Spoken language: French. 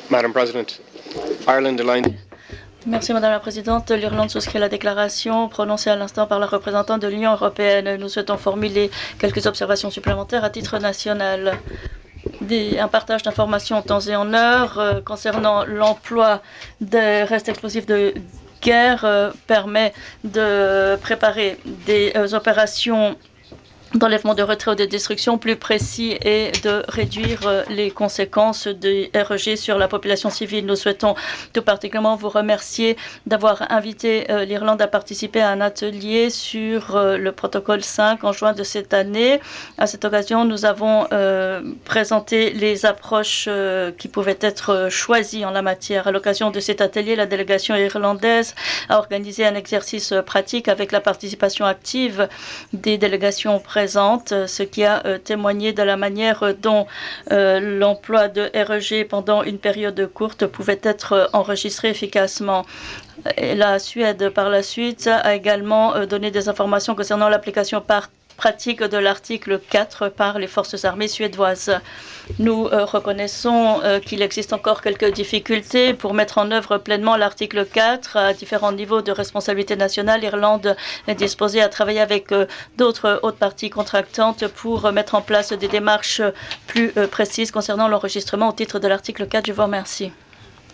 Madam President, Ireland aligned. Merci Madame la Présidente. L'Irlande souscrit la déclaration prononcée à l'instant par la représentante de l'Union européenne. Nous souhaitons formuler quelques observations supplémentaires à titre national. Un partage d'informations en temps et en heure concernant l'emploi des restes explosifs de guerre permet de préparer des opérations d'enlèvement, de retrait ou de destruction plus précis et de réduire les conséquences des REG sur la population civile. Nous souhaitons tout particulièrement vous remercier d'avoir invité l'Irlande à participer à un atelier sur le protocole 5 en juin de cette année. À cette occasion, nous avons présenté les approches qui pouvaient être choisies en la matière. À l'occasion de cet atelier, la délégation irlandaise a organisé un exercice pratique avec la participation active des délégations présentes, ce qui a témoigné de la manière dont l'emploi de REG pendant une période courte pouvait être enregistré efficacement. Et la Suède, par la suite, a également donné des informations concernant l'application pratique de l'article 4 par les forces armées suédoises. Nous reconnaissons qu'il existe encore quelques difficultés pour mettre en œuvre pleinement l'article 4 à différents niveaux de responsabilité nationale. L'Irlande est disposée à travailler avec d'autres hautes parties contractantes pour mettre en place des démarches plus précises concernant l'enregistrement au titre de l'article 4. Je vous remercie.